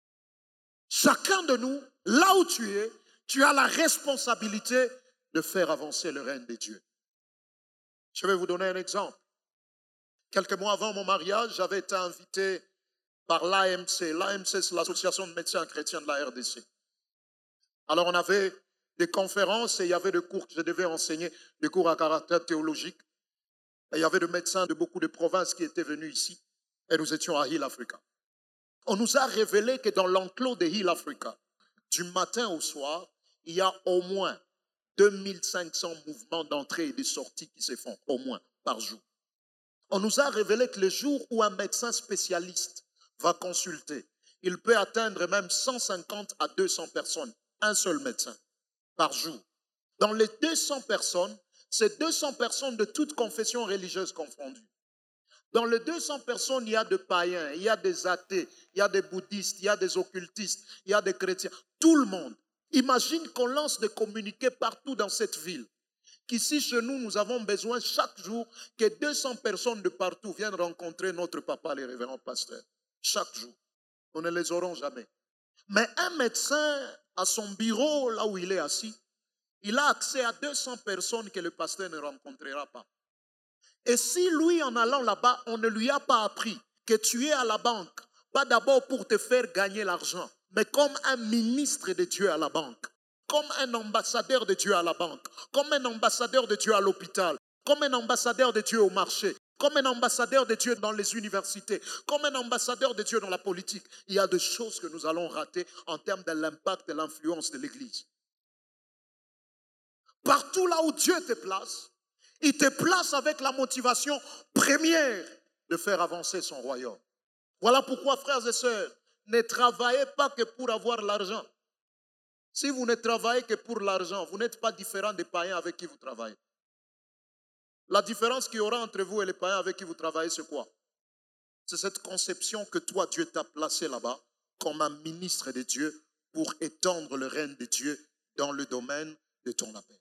Chacun de nous, là où tu es, tu as la responsabilité de faire avancer le règne de Dieu. Je vais vous donner un exemple. Quelques mois avant mon mariage, j'avais été invité par l'A M C. L'A M C, c'est l'Association de médecins chrétiens de la R D C. Alors, on avait des conférences et il y avait des cours que je devais enseigner, des cours à caractère théologique. Et il y avait des médecins de beaucoup de provinces qui étaient venus ici. Et nous étions à Hill Africa. On nous a révélé que dans l'enclos de Hill Africa, du matin au soir, il y a au moins deux mille cinq cents mouvements d'entrée et de sortie qui se font, au moins, par jour. On nous a révélé que le jour où un médecin spécialiste va consulter, il peut atteindre même cent cinquante à deux cents personnes, un seul médecin, par jour. Dans les deux cents personnes, c'est deux cents personnes de toutes confessions religieuses confondues. Dans les deux cents personnes, il y a des païens, il y a des athées, il y a des bouddhistes, il y a des occultistes, il y a des chrétiens, tout le monde. Imagine qu'on lance des communiqués partout dans cette ville. Qu'ici, chez nous, nous avons besoin chaque jour que deux cents personnes de partout viennent rencontrer notre papa, les révérends pasteurs. Chaque jour. Nous ne les aurons jamais. Mais un médecin, à son bureau, là où il est assis, il a accès à deux cents personnes que le pasteur ne rencontrera pas. Et si lui, en allant là-bas, on ne lui a pas appris que tu es à la banque, pas d'abord pour te faire gagner l'argent, mais comme un ministre de Dieu à la banque, comme un ambassadeur de Dieu à la banque, comme un ambassadeur de Dieu à l'hôpital, comme un ambassadeur de Dieu au marché, comme un ambassadeur de Dieu dans les universités, comme un ambassadeur de Dieu dans la politique. Il y a des choses que nous allons rater en termes de l'impact et l'influence de l'Église. Partout là où Dieu te place, il te place avec la motivation première de faire avancer son royaume. Voilà pourquoi, frères et sœurs, ne travaillez pas que pour avoir l'argent. Si vous ne travaillez que pour l'argent, vous n'êtes pas différent des païens avec qui vous travaillez. La différence qu'il y aura entre vous et les païens avec qui vous travaillez, c'est quoi? C'est cette conception que toi, Dieu t'a placé là-bas comme un ministre de Dieu pour étendre le règne de Dieu dans le domaine de ton appel.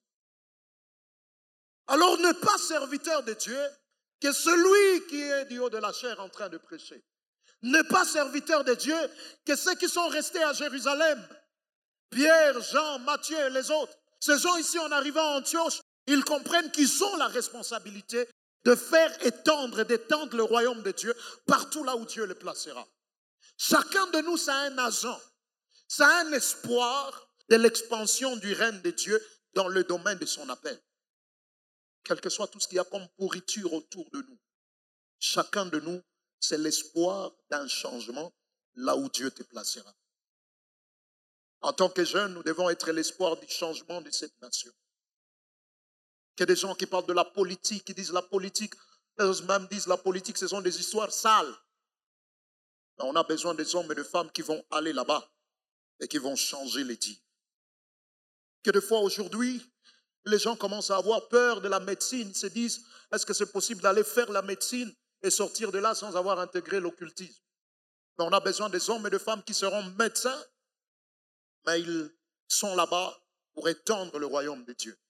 Alors, ne pas serviteur de Dieu que celui qui est du haut de la chair en train de prêcher. Ne pas serviteur de Dieu que ceux qui sont restés à Jérusalem, Pierre, Jean, Matthieu et les autres. Ces gens ici, en arrivant à Antioche, ils comprennent qu'ils ont la responsabilité de faire étendre, d'étendre le royaume de Dieu partout là où Dieu le placera. Chacun de nous, c'est un agent, c'est un espoir de l'expansion du règne de Dieu dans le domaine de son appel. Quel que soit tout ce qu'il y a comme pourriture autour de nous, chacun de nous, c'est l'espoir d'un changement là où Dieu te placera. En tant que jeunes, nous devons être l'espoir du changement de cette nation. Il y a des gens qui parlent de la politique, qui disent la politique, eux-mêmes disent la politique, ce sont des histoires sales. Mais on a besoin des hommes et des femmes qui vont aller là-bas et qui vont changer les dires. Que des fois aujourd'hui, les gens commencent à avoir peur de la médecine, ils se disent, est-ce que c'est possible d'aller faire la médecine et sortir de là sans avoir intégré l'occultisme? Mais on a besoin des hommes et des femmes qui seront médecins, mais ils sont là-bas pour étendre le royaume de Dieu.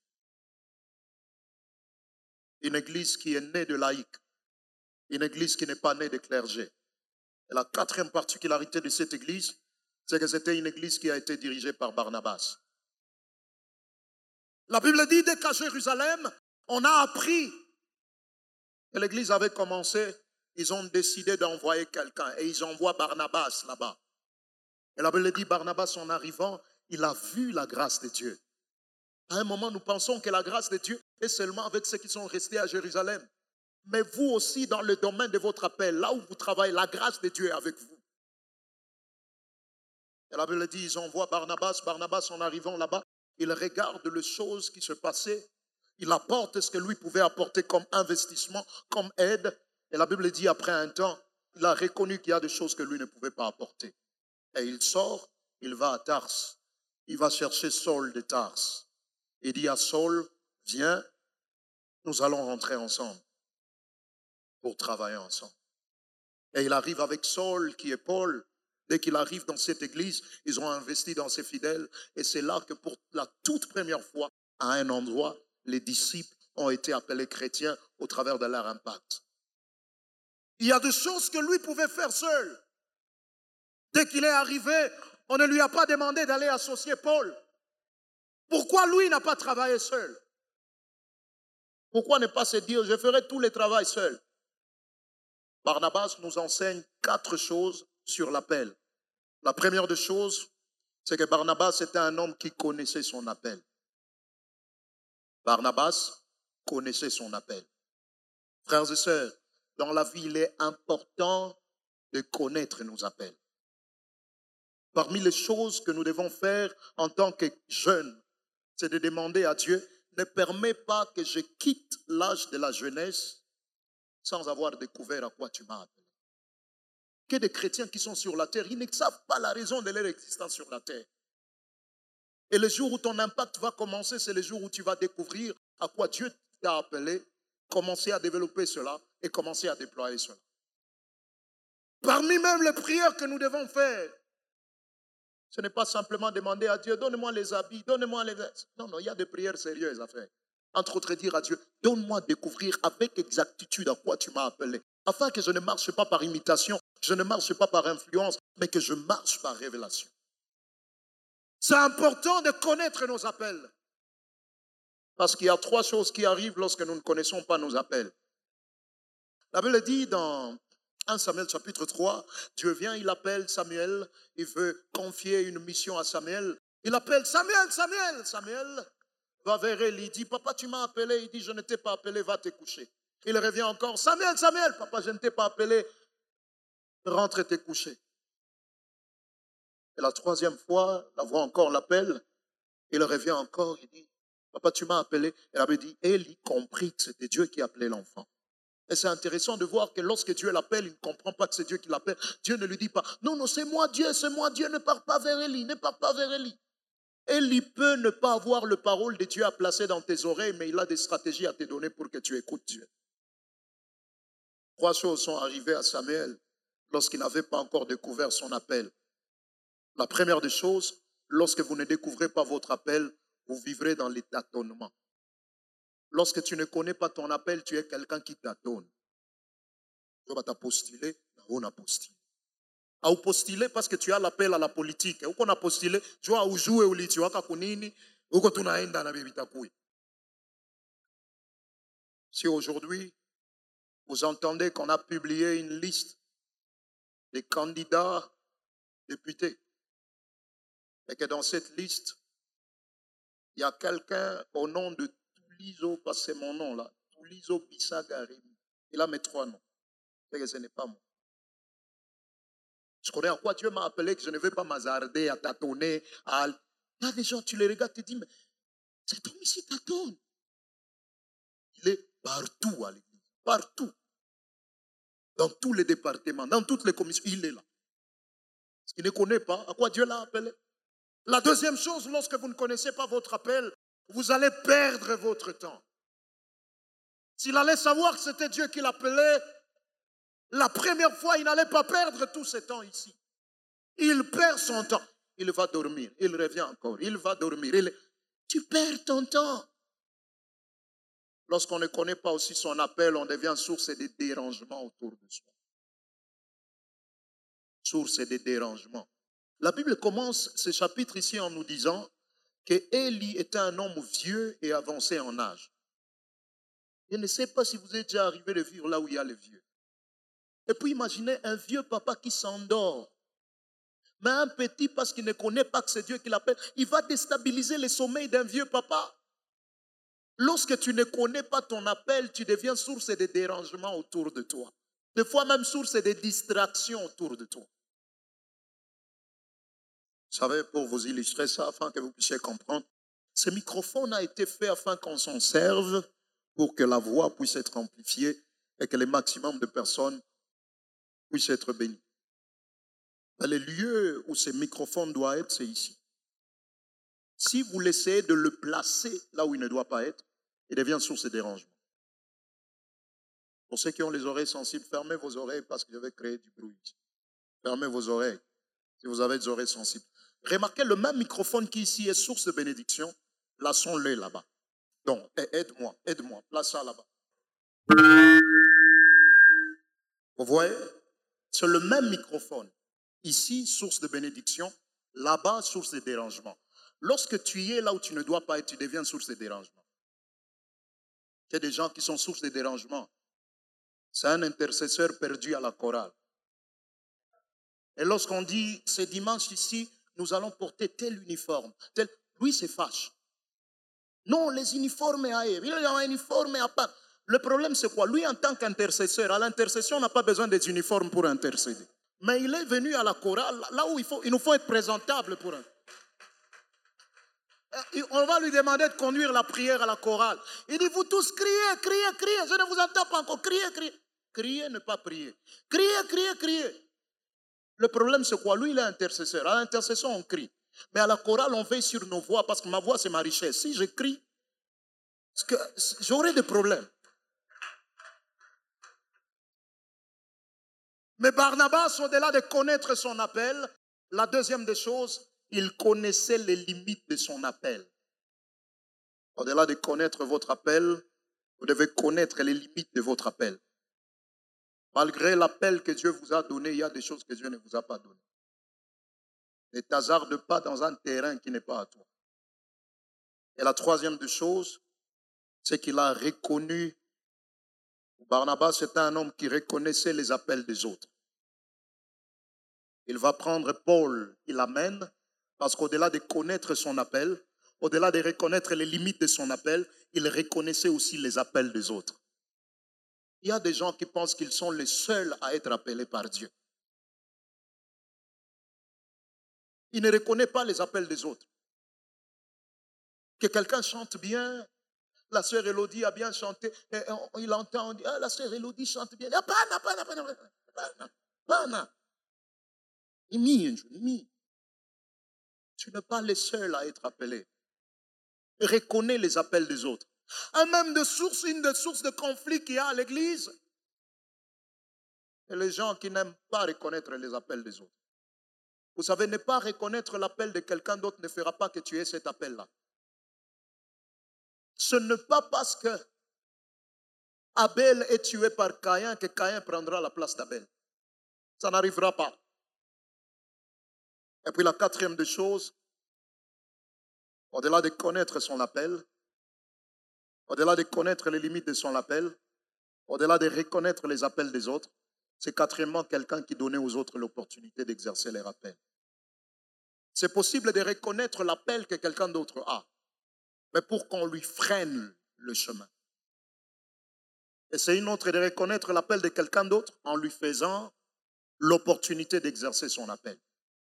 Une église qui est née de laïcs, une église qui n'est pas née de clergé. Et la quatrième particularité de cette église, c'est que c'était une église qui a été dirigée par Barnabas. La Bible dit, dès qu'à Jérusalem, on a appris que l'église avait commencé, ils ont décidé d'envoyer quelqu'un et ils envoient Barnabas là-bas. Et la Bible dit, Barnabas, en arrivant, il a vu la grâce de Dieu. À un moment, nous pensons que la grâce de Dieu est seulement avec ceux qui sont restés à Jérusalem. Mais vous aussi, dans le domaine de votre appel, là où vous travaillez, la grâce de Dieu est avec vous. Et la Bible dit, ils envoient Barnabas. Barnabas, en arrivant là-bas, il regarde les choses qui se passaient. Il apporte ce que lui pouvait apporter comme investissement, comme aide. Et la Bible dit, après un temps, il a reconnu qu'il y a des choses que lui ne pouvait pas apporter. Et il sort, il va à Tars. Il va chercher Saul de Tars. Il dit à Saul, viens, nous allons rentrer ensemble pour travailler ensemble. Et il arrive avec Saul, qui est Paul. Dès qu'il arrive dans cette église, ils ont investi dans ses fidèles. Et c'est là que pour la toute première fois, à un endroit, les disciples ont été appelés chrétiens au travers de leur impact. Il y a des choses que lui pouvait faire seul. Dès qu'il est arrivé, on ne lui a pas demandé d'aller associer Paul. Pourquoi lui n'a pas travaillé seul? Pourquoi ne pas se dire, je ferai tout le travail seul? Barnabas nous enseigne quatre choses sur l'appel. La première des choses, c'est que Barnabas était un homme qui connaissait son appel. Barnabas connaissait son appel. Frères et sœurs, dans la vie, il est important de connaître nos appels. Parmi les choses que nous devons faire en tant que jeunes, c'est de demander à Dieu, ne permets pas que je quitte l'âge de la jeunesse sans avoir découvert à quoi tu m'as appelé. Que des chrétiens qui sont sur la terre, ils ne savent pas la raison de leur existence sur la terre. Et le jour où ton impact va commencer, c'est le jour où tu vas découvrir à quoi Dieu t'a appelé, commencer à développer cela et commencer à déployer cela. Parmi même les prières que nous devons faire, ce n'est pas simplement demander à Dieu, donne-moi les habits, donne-moi les... Non, non, il y a des prières sérieuses à faire. Entre autres, dire à Dieu, donne-moi découvrir avec exactitude à quoi tu m'as appelé, afin que je ne marche pas par imitation, je ne marche pas par influence, mais que je marche par révélation. C'est important de connaître nos appels. Parce qu'il y a trois choses qui arrivent lorsque nous ne connaissons pas nos appels. La Bible dit dans premier Samuel chapitre trois, Dieu vient, il appelle Samuel, il veut confier une mission à Samuel. Il appelle Samuel, Samuel, Samuel va vers elle, il dit, papa tu m'as appelé, il dit, je ne t'ai pas appelé, va te coucher. Il revient encore, Samuel, Samuel, papa je ne t'ai pas appelé, rentre te coucher. Et la troisième fois, la voix encore l'appelle, il revient encore, il dit, papa tu m'as appelé. Elle avait dit, Élie comprit que c'était Dieu qui appelait l'enfant. Et c'est intéressant de voir que lorsque Dieu l'appelle, il ne comprend pas que c'est Dieu qui l'appelle. Dieu ne lui dit pas, non, non, c'est moi Dieu, c'est moi Dieu, ne pars pas vers Élie, ne pars pas vers Élie. Élie peut ne pas avoir le parole de Dieu à placer dans tes oreilles, mais il a des stratégies à te donner pour que tu écoutes Dieu. Trois choses sont arrivées à Samuel lorsqu'il n'avait pas encore découvert son appel. La première des choses, lorsque vous ne découvrez pas votre appel, vous vivrez dans les tâtonnements. Lorsque tu ne connais pas ton appel, tu es quelqu'un qui tâtonne. Tu vas postuler, on a postulé. A postuler parce que tu as l'appel à la politique. Ou qu'on a postulé, tu vas jouer au lit, tu vas kakunini, ou que tu n'as rien dans la bibitakouille. Si aujourd'hui, vous entendez qu'on a publié une liste des candidats députés, et que dans cette liste, Il y a quelqu'un au nom de Toulizo, parce que c'est mon nom là, Toulizo Bissagaremi. Il a mes trois noms. C'est que ce n'est pas moi. Je connais à quoi Dieu m'a appelé, que je ne vais pas m'hasarder à tâtonner. À... Il y a des gens, tu les regardes, tu te dis, mais cet homme ici tâtonne. Il est partout à l'église, partout. Dans tous les départements, dans toutes les commissions, il est là. Parce qu'il ne connaît pas à quoi Dieu l'a appelé. La deuxième chose, lorsque vous ne connaissez pas votre appel, vous allez perdre votre temps. S'il allait savoir que c'était Dieu qui l'appelait, la première fois, il n'allait pas perdre tout ce temps ici. Il perd son temps. Il va dormir. Il revient encore. Il va dormir. Il... Tu perds ton temps. Lorsqu'on ne connaît pas aussi son appel, on devient source de dérangements autour de soi. Source de dérangements. La Bible commence ce chapitre ici en nous disant que Élie était un homme vieux et avancé en âge. Je ne sais pas si vous êtes déjà arrivé de vivre là où il y a les vieux. Et puis imaginez un vieux papa qui s'endort. Mais un petit, parce qu'il ne connaît pas que c'est Dieu qui l'appelle, il va déstabiliser le sommeil d'un vieux papa. Lorsque tu ne connais pas ton appel, tu deviens source de dérangements autour de toi. Des fois même source de distractions autour de toi. Vous savez, pour vous illustrer ça, afin que vous puissiez comprendre, ce microphone a été fait afin qu'on s'en serve pour que la voix puisse être amplifiée et que le maximum de personnes puissent être bénies. Le lieu où ce microphone doit être, c'est ici. Si vous laissez de le placer là où il ne doit pas être, il devient source de dérangement. Pour ceux qui ont les oreilles sensibles, fermez vos oreilles parce que je vais créer du bruit. Fermez vos oreilles si vous avez des oreilles sensibles. Remarquez, le même microphone qui ici est source de bénédiction, plaçons-le là-bas. Donc, aide-moi, aide-moi, place ça là-bas. Vous voyez, c'est le même microphone. Ici, source de bénédiction, là-bas, source de dérangement. Lorsque tu es là où tu ne dois pas être, tu deviens source de dérangement. Il y a des gens qui sont source de dérangement. C'est un intercesseur perdu à la chorale. Et lorsqu'on dit, ce dimanche ici, nous allons porter tel uniforme, tel... lui se fâche. Non, les uniformes à eux, il y a un uniforme à part. Le problème c'est quoi? Lui en tant qu'intercesseur, à l'intercession, on n'a pas besoin des uniformes pour intercéder. Mais il est venu à la chorale, là où il, faut, il nous faut être présentable pour un... On va lui demander de conduire la prière à la chorale. Il dit, vous tous criez, criez, criez, je ne vous entends pas encore, criez, criez. Criez, ne pas prier. Criez, criez, criez. Le problème c'est quoi? Lui il est intercesseur. À l'intercession on crie. Mais à la chorale on veille sur nos voix parce que ma voix c'est ma richesse. Si je crie, j'aurai des problèmes. Mais Barnabas, au-delà de connaître son appel, la deuxième des choses, il connaissait les limites de son appel. Au-delà de connaître votre appel, vous devez connaître les limites de votre appel. Malgré l'appel que Dieu vous a donné, il y a des choses que Dieu ne vous a pas données. Ne t'hasarde pas dans un terrain qui n'est pas à toi. Et la troisième des choses, c'est qu'il a reconnu, Barnabas était un homme qui reconnaissait les appels des autres. Il va prendre Paul, il l'amène, parce qu'au-delà de connaître son appel, au-delà de reconnaître les limites de son appel, il reconnaissait aussi les appels des autres. Il y a des gens qui pensent qu'ils sont les seuls à être appelés par Dieu. Il ne reconnaît pas les appels des autres. Que quelqu'un chante bien, la sœur Élodie a bien chanté, et il entend, on dit, ah, la sœur Élodie chante bien. Ah, pana, pana, pana, pana, pana. Tu n'es pas le seul à être appelé. Reconnais les appels des autres. Un même de source, une des sources de conflit qu'il y a à l'église, et les gens qui n'aiment pas reconnaître les appels des autres. Vous savez, ne pas reconnaître l'appel de quelqu'un d'autre ne fera pas que tu aies cet appel-là. Ce n'est pas parce que Abel est tué par Caïn que Caïn prendra la place d'Abel. Ça n'arrivera pas. Et puis la quatrième des choses, au-delà de connaître son appel, au-delà de connaître les limites de son appel, au-delà de reconnaître les appels des autres, c'est quatrièmement quelqu'un qui donnait aux autres l'opportunité d'exercer leur appel. C'est possible de reconnaître l'appel que quelqu'un d'autre a. mais pour qu'on lui freine le chemin. Et c'est une autre de reconnaître l'appel de quelqu'un d'autre en lui faisant l'opportunité d'exercer son appel.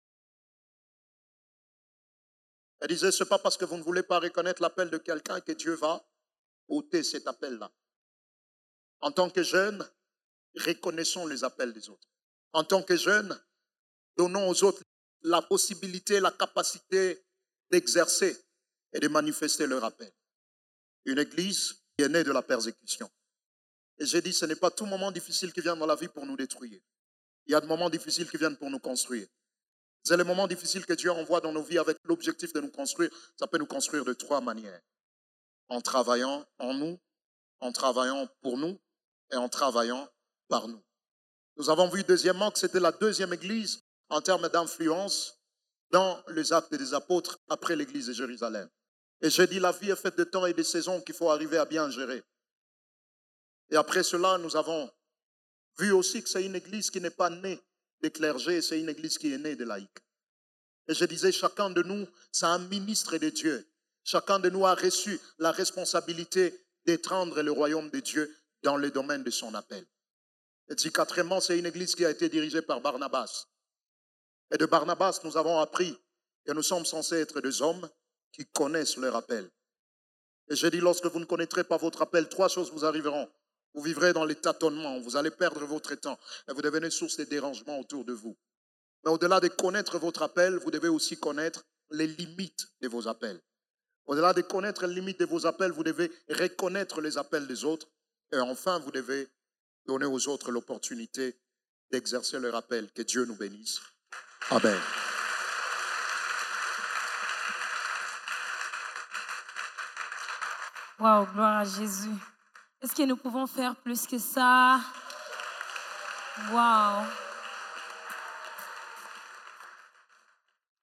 Elle disait, ce n'est pas parce que vous ne voulez pas reconnaître l'appel de quelqu'un que Dieu va ôter cet appel-là. En tant que jeunes, reconnaissons les appels des autres. En tant que jeunes, donnons aux autres la possibilité, la capacité d'exercer et de manifester leur appel. Une église qui est née de la persécution. Et j'ai dit, ce n'est pas tout moment difficile qui vient dans la vie pour nous détruire. Il y a des moments difficiles qui viennent pour nous construire. C'est les moments difficiles que Dieu envoie dans nos vies avec l'objectif de nous construire. Ça peut nous construire de trois manières. En travaillant en nous, en travaillant pour nous et en travaillant par nous. Nous avons vu deuxièmement que c'était la deuxième église en termes d'influence dans les actes des apôtres après l'église de Jérusalem. Et j'ai dit, la vie est faite de temps et de saisons qu'il faut arriver à bien gérer. Et après cela, nous avons vu aussi que c'est une église qui n'est pas née des clergés, c'est une église qui est née des laïcs. Et je disais, chacun de nous, c'est un ministre de Dieu. Chacun de nous a reçu la responsabilité d'étendre le royaume de Dieu dans le domaine de son appel. Et dit, quatrièmement, c'est une église qui a été dirigée par Barnabas. Et de Barnabas, nous avons appris que nous sommes censés être des hommes qui connaissent leur appel. Et j'ai dit, lorsque vous ne connaîtrez pas votre appel, trois choses vous arriveront. Vous vivrez dans les tâtonnements, vous allez perdre votre temps et vous devenez source de dérangement autour de vous. Mais au-delà de connaître votre appel, vous devez aussi connaître les limites de vos appels. Au-delà de connaître les limites de vos appels, vous devez reconnaître les appels des autres. Et enfin, vous devez donner aux autres l'opportunité d'exercer leur appel. Que Dieu nous bénisse. Amen. Waouh, gloire à Jésus. Est-ce que nous pouvons faire plus que ça? Waouh.